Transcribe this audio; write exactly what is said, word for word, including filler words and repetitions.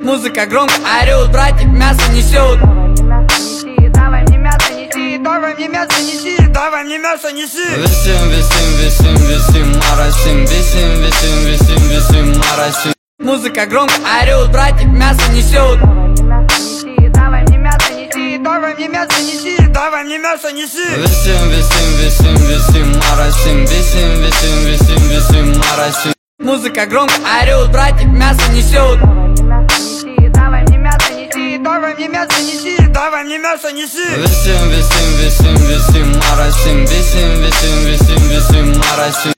Музыка громко орёт, братик мясо несет. Давай мне мясо неси, давай мне мясо неси, давай мне мясо неси. Висим, висим, висим, висим, моросим, висим, висим, висим, висим, моросим. Музыка громко орёт, братик мясо несет. Давай мне мясо неси, давай мне мясо неси, давай мне мясо неси. Висим, висим, висим, висим, моросим, висим, висим, висим, висим, моросим. Музыка громко орёт, братик мясо несет. Давай мне мясо неси, давай мне мясо неси, давай мне мясо неси. Висим, висим, висим, висим, моросим, висим, висим, висим, висим, моросим.